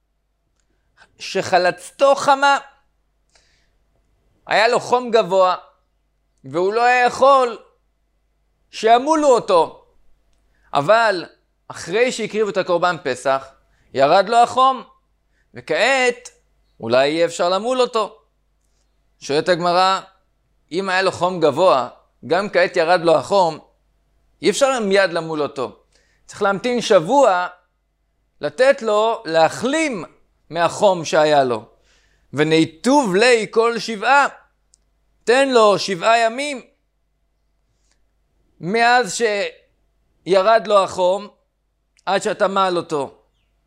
שחלצתו חמה. היה לו חום גבוה, והוא לא היה יכול שימולו אותו. אבל אחרי שהקריבו את הקורבן פסח, ירד לו החום, וכעת אולי יהיה אפשר למול אותו. שואלת הגמרא, אם היה לו חום גבוה, גם כעת ירד לו החום, אי אפשר מיד למול אותו. צריך להמתין שבוע, לתת לו להחלים מהחום שהיה לו. וניטוב לי כל שבעה, תן לו שבעה ימים, מאז שירד לו החום, עד שאתה מעל אותו.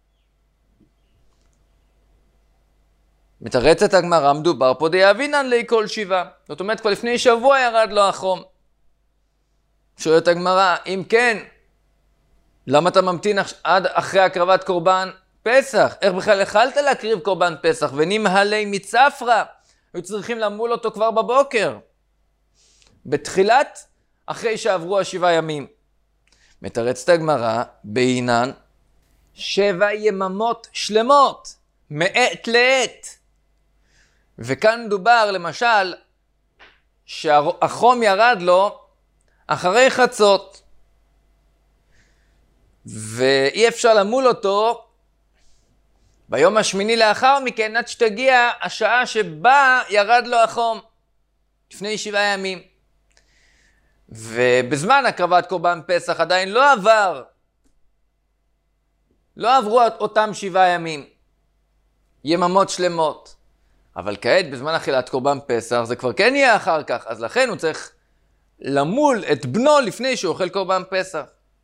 מתרצת הגמרא, מדובר פה דיאבינן לי כל שבעה. זאת אומרת, כבר לפני שבוע ירד לו החום. שואלת הגמרא, אם כן, למה אתה ממתין עד אחרי הקרבת קורבן פסח? איך בכלל יכלת להקריב קורבן פסח? ונמהלי מצפרא, היו צריכים למול אותו כבר בבוקר. בתחילת, אחרי שעברו השבעה ימים. מתרצת הגמרא, בעינן, שבע יממות שלמות, מעת לעת. וכאן מדובר למשל, שהחום ירד לו אחרי חצות. ואי אפשר למול אותו ביום השמיני לאחר מכן, עד שתגיע השעה שבה ירד לו החום, לפני שבעה ימים. ובזמן הקרבת קורבן פסח עדיין לא עבר, לא עברו אותם שבעה ימים, יממות שלמות. אבל כעת בזמן אכילת קורבן פסח זה כבר כן יהיה אחר כך, אז לכן הוא צריך למול את בנו לפני שהוא אוכל קורבן פסח.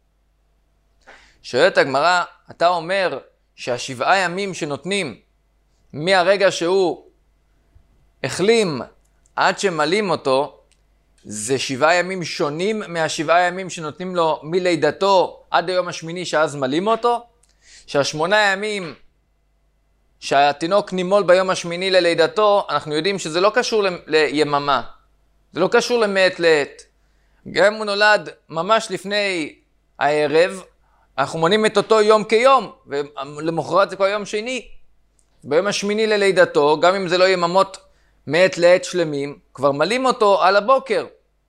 שואלת הגמרא, אתה אומר שהשבעה ימים שנותנים מהרגע שהוא החלים עד שמלים אותו, זה שבעה ימים שונים מהשבעה ימים שנותנים לו מלידתו עד היום השמיני שאז מלים אותו? שהשמונה ימים שהתינוק נימול ביום השמיני ללידתו, אנחנו יודעים שזה לא קשור ליממה, זה לא קשור למעת לעת. גם אם הוא נולד ממש לפני הערב, אנחנו מונים את אותו יום כיום, ולמחרת זה כבר יום שני. ביום השמיני ללידתו, גם אם זה לא יממות מעת לעת שלמים, כבר מלים אותו על הבוקר.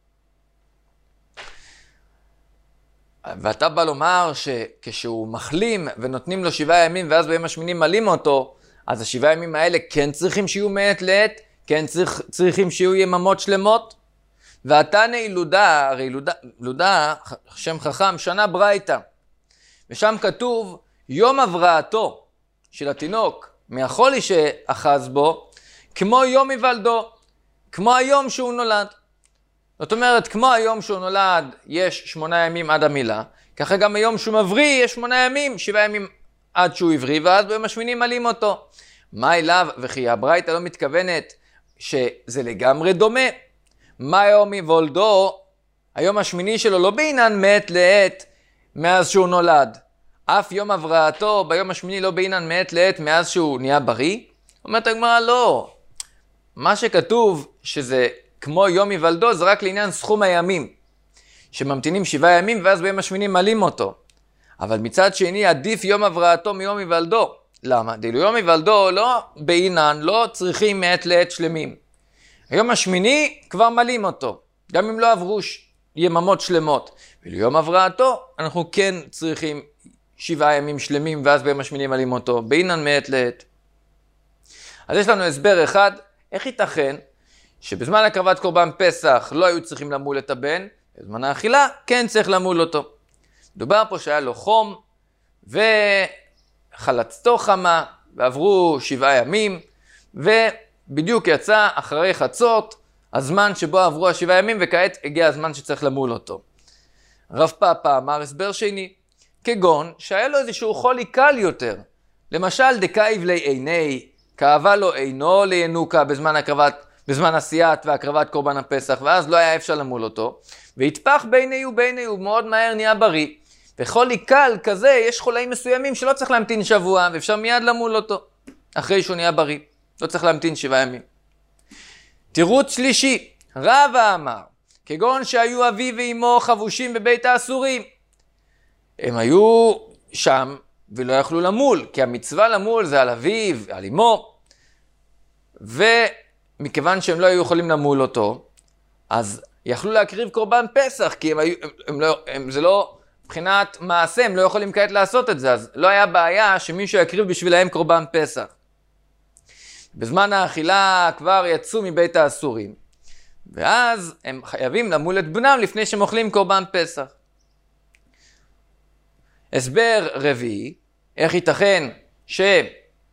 ואתה בא לומר שכשהוא מחלים ונותנים לו שבעה ימים ואז ביום השמיני מלים אותו, אז השבעה ימים האלה כן צריכים שיהיו מעת לעת, כן צריך, צריכים שיהיו יממות שלמות. והתנא ילודה, הרי ילודה, ילודה, שם חכם, שנה ברייתא. ושם כתוב יום הבראתו של התינוק מהחולי שאחז בו, כמו יום היוולדו, כמו היום שהוא נולד. זאת אומרת, כמו היום שהוא נולד יש שמונה ימים עד המילה, ככה גם היום שהוא מבריא יש שמונה ימים, שבעה ימים עד שהוא עברי, ואז ביום השמיני מלים אותו. מה אליו? וכי הברייתא לא מתכוונת שזה לגמרי דומה. מה יום היוולדו? היום השמיני שלו לא בעינן מעת לעת מאז שהוא נולד. אף יום הבראתו ביום השמיני לא בעינן מעת לעת מאז שהוא נהיה בריא? אומרת הגמרא לא. מה שכתוב שזה כמו יום היוולדו זה רק לעניין סכום הימים. שממתינים שבעה ימים ואז ביום השמיני מלים אותו. אבל מצד שני עדיף יום הבראתו מיום היוולדו. למה? דילו יום היוולדו לא בעינן, לא צריכים מעת לעת שלמים. היום השמיני כבר מלים אותו. גם אם לא עברו יממות שלמות. וליום הבראתו אנחנו כן צריכים שבעה ימים שלמים ואז ביום השמיני מלים אותו. בעינן מעת לעת. אז יש לנו הסבר אחד, איך ייתכן שבזמן הקרבת קורבן פסח לא היו צריכים למול את הבן, בזמן האכילה כן צריך למול אותו. מדובר פה שהיה לו חום וחלצתו חמה ועברו שבעה ימים ובדיוק יצא אחרי חצות הזמן שבו עברו השבעה ימים וכעת הגיע הזמן שצריך למול אותו. רב פאפא אמר הסבר שני, כגון שהיה לו איזשהו חולי קל יותר, למשל דכאיב לי עיני, כאבה לו עינו לינוקה בזמן הקרבת, בזמן עשיית והקרבת קורבן הפסח, ואז לא היה אפשר למול אותו, והתפח ביני וביני ומאוד מהר נהיה בריא. וחול עיקל כזה, יש חולאים מסוימים שלא צריך להמתין שבוע, ואפשר מיד למול אותו, אחרי שהוא נהיה בריא. לא צריך להמתין שבעה ימים. תירוץ שלישי, רבא אמר, כגון שהיו אבי ואמו חבושים בבית האסורים. הם היו שם ולא יכלו למול, כי המצווה למול זה על אביו, על אמו, ומכיוון שהם לא היו יכולים למול אותו, אז יכלו להקריב קורבן פסח, כי הם היו, הם, הם לא, הם, זה לא, מבחינת מעשה, הם לא יכולים כעת לעשות את זה, אז לא היה בעיה שמישהו יקריב בשבילהם קורבן פסח. בזמן האכילה כבר יצאו מבית האסורים, ואז הם חייבים למול את בנם לפני שהם אוכלים קורבן פסח. הסבר רביעי, איך ייתכן שרק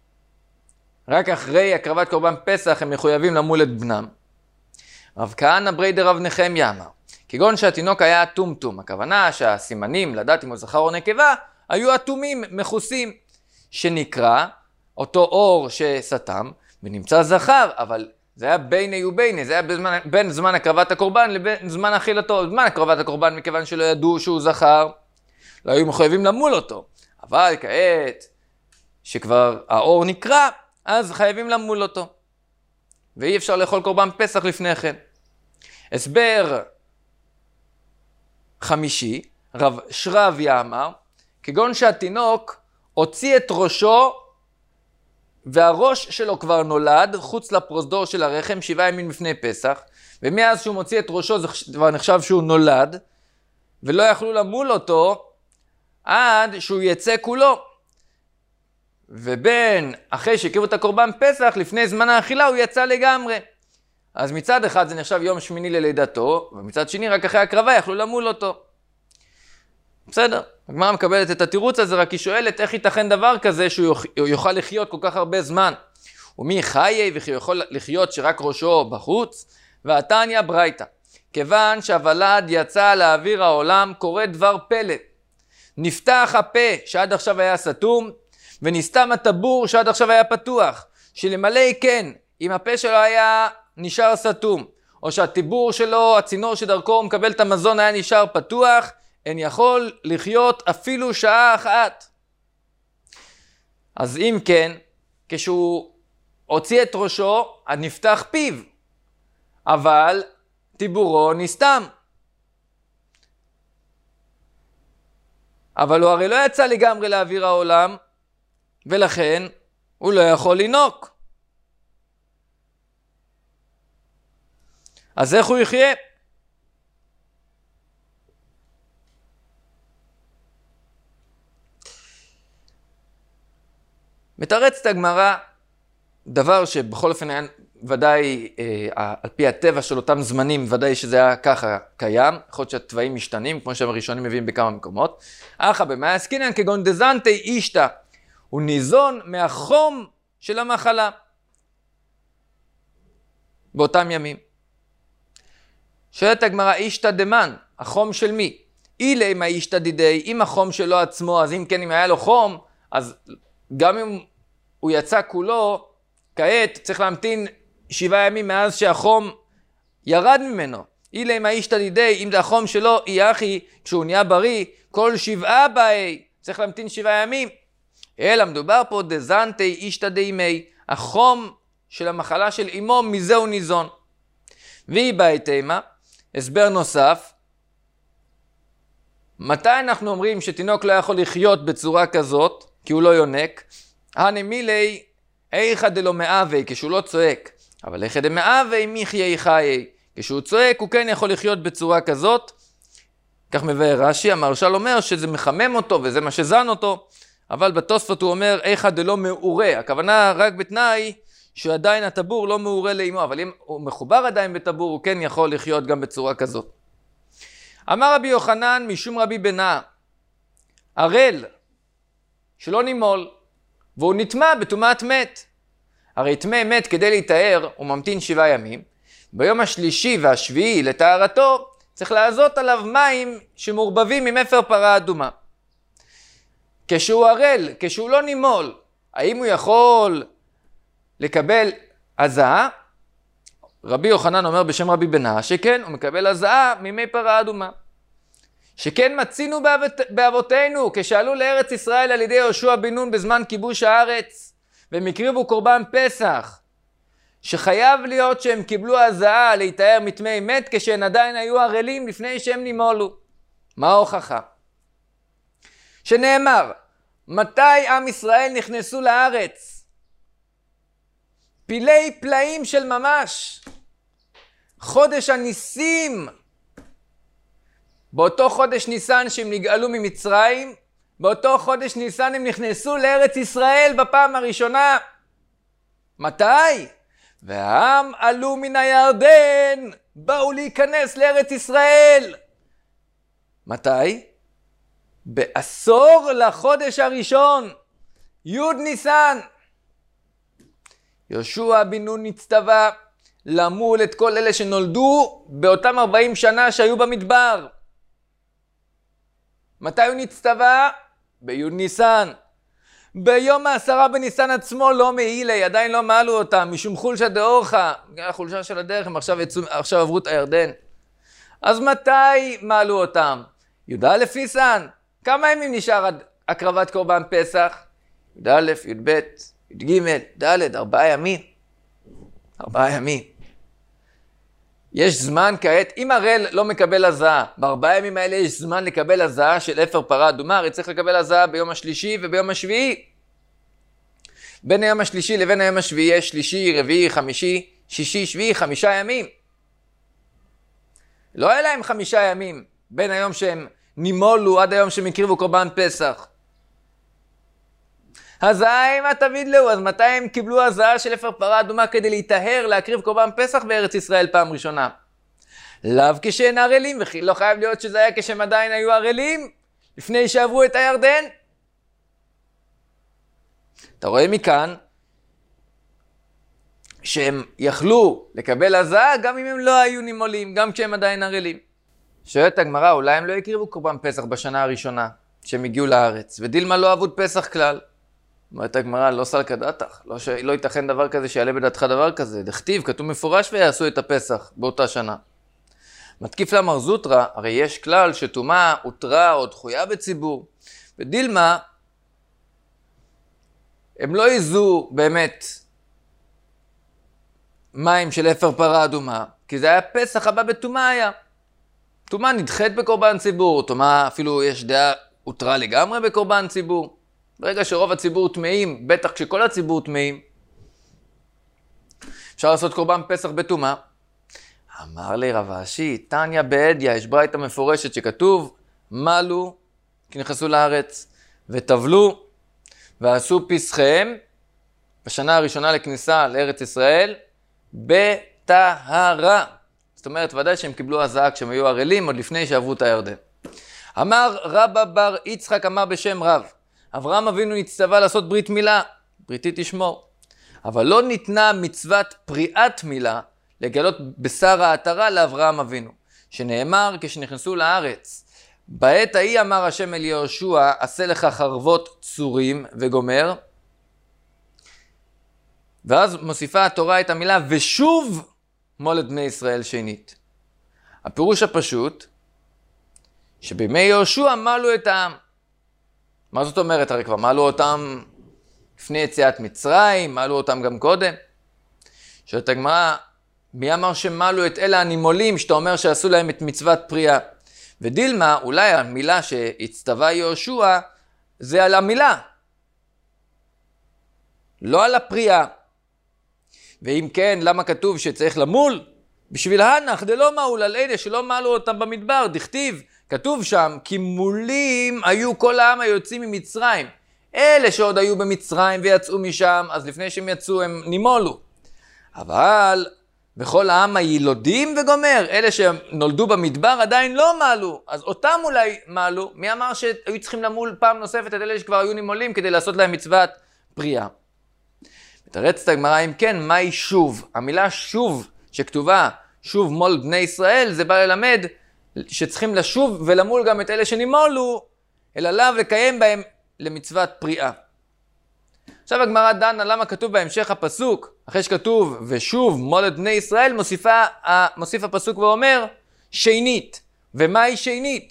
אחרי הקרבת קורבן פסח הם מחויבים למול את בנם? רב כהנא ברי דרב נחמיה אמר, כגון שהתינוק היה טומטום, הכוונה שהסימנים לדעת אם הוא זכר או נקבה היו אטומים, מכוסים, שנקרא אותו אור שסתם ונמצא זכר, אבל זה היה ביני וביני, זה היה בזמן, בין זמן הקרבת הקורבן לבין זמן אכילתו. זמן הקרבת הקורבן מכיוון שלא ידעו שהוא זכר, לא היו מחויבים למול אותו, אבל כעת שכבר האור נקרא, אז חייבים למול אותו, ואי אפשר לאכול קורבן פסח לפני כן. הסבר חמישי, רב שרביה אמר, כגון שהתינוק הוציא את ראשו והראש שלו כבר נולד חוץ לפרוזדור של הרחם שבעה ימים לפני פסח, ומאז שהוא מוציא את ראשו זה כבר נחשב שהוא נולד, ולא יכלו למול אותו עד שהוא יצא כולו. ובין אחרי שהקריבו את הקורבן פסח לפני זמן האכילה הוא יצא לגמרי. אז מצד אחד זה נחשב יום שמיני ללידתו, ומצד שני רק אחרי הקרבה יכלו למול אותו. בסדר, הגמרא מקבלת את התירוץ הזה, רק היא שואלת איך ייתכן דבר כזה שהוא יוכל לחיות כל כך הרבה זמן. ומי חיי וכי יכול לחיות שרק ראשו בחוץ? והתניא ברייתא, כיוון שהוולד יצא לאוויר העולם קורא דבר פלא. נפתח הפה שעד עכשיו היה סתום, ונסתם הטבור שעד עכשיו היה פתוח. שלמלא כן, אם הפה שלו היה נשאר סתום, או שהטיבור שלו, הצינור שדרכו הוא מקבל את המזון היה נשאר פתוח, אין יכול לחיות אפילו שעה אחת. אז אם כן, כשהוא הוציא את ראשו, אז נפתח פיו, אבל טיבורו נסתם. אבל הוא הרי לא יצא לגמרי לאוויר העולם, ולכן הוא לא יכול לינוק. אז איך הוא יחיה? מתרצת הגמרא דבר שבכל אופן היה ודאי, אה, על פי הטבע של אותם זמנים, ודאי שזה היה ככה קיים, יכול להיות שהטבעים משתנים, כמו שהראשונים מביאים בכמה מקומות. אחא במאי עסקינן כגון דזנתי אישתא, הוא ניזון מהחום של המחלה באותם ימים. שואלת הגמרא, אישתא דמן, החום של מי? אילי מה אישתא דידי, אם החום שלו עצמו, אז אם כן, אם היה לו חום, אז גם אם הוא יצא כולו, כעת צריך להמתין שבעה ימים מאז שהחום ירד ממנו. אילי מה אישתא דידי, אם זה החום שלו, אי אחי, כשהוא נהיה בריא, כל שבעה באי, צריך להמתין שבעה ימים. אלא מדובר פה דזנתי אישתא דאימי, החום של המחלה של אמו, מזה הוא ניזון. והיא באי תימה, הסבר נוסף, מתי אנחנו אומרים שתינוק לא יכול לחיות בצורה כזאת, כי הוא לא יונק? הנמילי איכא דלא מאווי, כשהוא לא צועק, אבל איכא דמאווי מיחיה חיי, כשהוא צועק הוא כן יכול לחיות בצורה כזאת. כך מבאר רש"י, המהרש"ל אומר שזה מחמם אותו וזה מה שזן אותו, אבל בתוספות הוא אומר איכא דלא מאורה, הכוונה רק בתנאי שעדיין הטבור לא מאורה לאמו, אבל אם הוא מחובר עדיין בטבור הוא כן יכול לחיות גם בצורה כזאת. אמר רבי יוחנן משום רבי בנא, ערל שלא נימול והוא נטמא בטומאת מת, הרי טמא מת כדי להיטהר הוא ממתין שבעה ימים, ביום השלישי והשביעי לטהרתו צריך לעזות עליו מים שמעורבבים עם אפר פרה אדומה. כשהוא ערל, כשהוא לא נימול, האם הוא יכול לקבל הזעה? רבי יוחנן אומר בשם רבי בנא שכן, הוא מקבל הזעה ממי פרה אדומה. שכן מצינו באבות, באבותינו, כשעלו לארץ ישראל על ידי יהושע בן נון בזמן כיבוש הארץ, והם הקריבו קורבן פסח, שחייב להיות שהם קיבלו הזעה להיטהר מטמאי מת, כשהם עדיין היו ערלים לפני שהם נימולו. מה ההוכחה? שנאמר, מתי עם ישראל נכנסו לארץ? פילי פלאים של ממש. חודש הניסים. באותו חודש ניסן שהם נגאלו ממצרים, באותו חודש ניסן הם נכנסו לארץ ישראל בפעם הראשונה. מתי? והעם עלו מן הירדן, באו להיכנס לארץ ישראל. מתי? בעשור לחודש הראשון, י' ניסן. יהושע בן נון נצטווה למול את כל אלה שנולדו באותם ארבעים שנה שהיו במדבר. מתי הוא נצטווה? בי' ניסן. ביום העשרה בניסן עצמו לא מעילי, עדיין לא מעלו אותם, משום חולשה דאורחה, בגלל החולשה של הדרך, הם עכשיו, יצאו, עכשיו עברו את הירדן. אז מתי מעלו אותם? י"א ניסן. כמה ימים נשאר עד הקרבת קורבן פסח? י"א, י"ב, י"ג, ד', ארבעה ימים. ארבעה ימים. יש זמן כעת, אם הראל לא מקבל הזעה, בארבעה ימים האלה יש זמן לקבל הזעה של אפר פרה אדומה, הרי צריך לקבל הזעה ביום השלישי וביום השביעי. בין היום השלישי לבין היום השביעי יש שלישי, רביעי, חמישי, שישי, שביעי, חמישה ימים. לא היה להם חמישה ימים בין היום שהם נימולו עד היום שהם הקריבו קורבן פסח. הזעה אם תביד לו, אז מתי הם קיבלו הזעה של אפר פרה אדומה כדי להיטהר, להקריב קורבן פסח בארץ ישראל פעם ראשונה? לאו כשהם ערלים, וכי לא חייב להיות שזה היה כשהם עדיין היו ערלים, לפני שעברו את הירדן. אתה רואה מכאן שהם יכלו לקבל הזעה גם אם הם לא היו נימולים, גם כשהם עדיין ערלים. שואלת הגמרא, אולי הם לא הקריבו קורבן פסח בשנה הראשונה שהם הגיעו לארץ, ודילמה לא עבוד פסח כלל. אומרת הגמרא, לא סלקא דעתך, לא, ש... לא ייתכן דבר כזה שיעלה בדעתך דבר כזה. דכתיב, כתוב מפורש ויעשו את הפסח באותה שנה. מתקיף למר זוטרא, הרי יש כלל שטומאה הותרה או דחויה בציבור. ודילמה, הם לא יזו באמת מים של אפר פרה אדומה, כי זה היה פסח הבא בטומאה היה. טומאה נדחית בקורבן ציבור, טומאה אפילו יש דעה הותרה לגמרי בקורבן ציבור. ברגע שרוב הציבור טמאים, בטח כשכל הציבור טמאים, אפשר לעשות קורבן פסח בטומאה. אמר לי רב אשי, תניא בעדיא, יש ברייתא מפורשת שכתוב, מלו, כי נכנסו לארץ, וטבלו, ועשו פסחיהם, בשנה הראשונה לכניסה לארץ ישראל, בטהרה. זאת אומרת, ודאי שהם קיבלו הזעה כשהם היו ערלים, עוד לפני שעברו את הירדן. אמר רבא בר יצחק, אמר בשם רב, אברהם אבינו נצטווה לעשות ברית מילה, בריתי תשמור. אבל לא ניתנה מצוות פריאת מילה לגלות בשר העטרה לאברהם אבינו, שנאמר כשנכנסו לארץ. בעת ההיא אמר השם אל יהושע, עשה לך חרבות צורים וגומר. ואז מוסיפה התורה את המילה, ושוב מולד בני ישראל שנית. הפירוש הפשוט, שבימי יהושע מלו את העם. מה זאת אומרת? הרי כבר מלו אותם לפני יציאת מצרים, מלו אותם גם קודם. שואלת הגמרא, מי אמר שמלו את אלה הנימולים שאתה אומר שעשו להם את מצוות פריאה? ודילמה, אולי המילה שהצטווה יהושע, זה על המילה. לא על הפריאה. ואם כן, למה כתוב שצריך למול? בשביל הנח, דלא מעול על אלה שלא מלו אותם במדבר, דכתיב. כתוב שם, כי מולים היו כל העם היוצאים ממצרים. אלה שעוד היו במצרים ויצאו משם, אז לפני שהם יצאו הם נימולו. אבל בכל העם הילודים וגומר, אלה שנולדו במדבר עדיין לא מעלו, אז אותם אולי מעלו. מי אמר שהיו צריכים למול פעם נוספת את אלה שכבר היו נימולים כדי לעשות להם מצוות פריאה? מתרצת הגמרא, אם כן, מהי שוב? המילה שוב שכתובה, שוב מול בני ישראל, זה בא ללמד שצריכים לשוב ולמול גם את אלה שנימולו, אלא לאו לקיים בהם למצוות פריאה. עכשיו הגמרא דנה למה כתוב בהמשך הפסוק, אחרי שכתוב ושוב מולד בני ישראל, מוסיפה, מוסיף הפסוק ואומר שנית. ומהי שנית?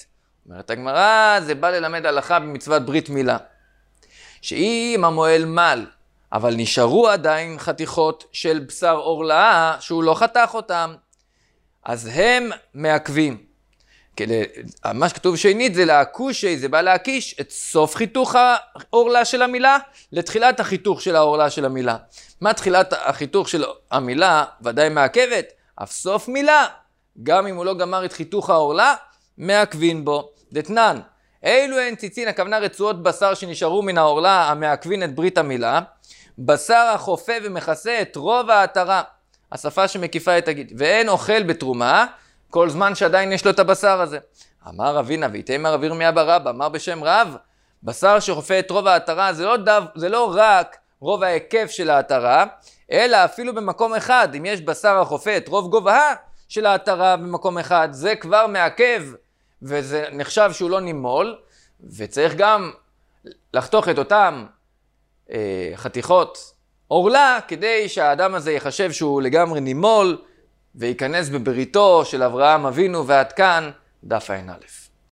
אומרת הגמרא, זה בא ללמד הלכה במצוות ברית מילה. שאם המועל מל, אבל נשארו עדיין חתיכות של בשר עורלה שהוא לא חתך אותם, אז הם מעכבים. מה שכתוב שנית זה להקושי, זה בא להקיש את סוף חיתוך העורלה של המילה לתחילת החיתוך של העורלה של המילה. מה תחילת החיתוך של המילה? ודאי מעכבת, אף סוף מילה, גם אם הוא לא גמר את חיתוך העורלה, מעכבים בו. דתנן, אילו הן ציצין, הכוונה רצועות בשר שנשארו מן העורלה המעכבין את ברית המילה, בשר החופה ומכסה את רוב העטרה, השפה שמקיפה את הגיד, ואין אוכל בתרומה, כל זמן שעדיין יש לו את הבשר הזה. אמר רבינה, ויתאמר רבי ירמיה בר אבא, אמר בשם רב, בשר שחופה את רוב העטרה, זה לא, דו, זה לא רק רוב ההיקף של העטרה, אלא אפילו במקום אחד, אם יש בשר החופה את רוב גובהה של העטרה במקום אחד, זה כבר מעכב, וזה נחשב שהוא לא נימול, וצריך גם לחתוך את אותם אה, חתיכות עורלה, כדי שהאדם הזה יחשב שהוא לגמרי נימול, וייכנס בבריתו של אברהם אבינו, ועד כאן דף ע"א.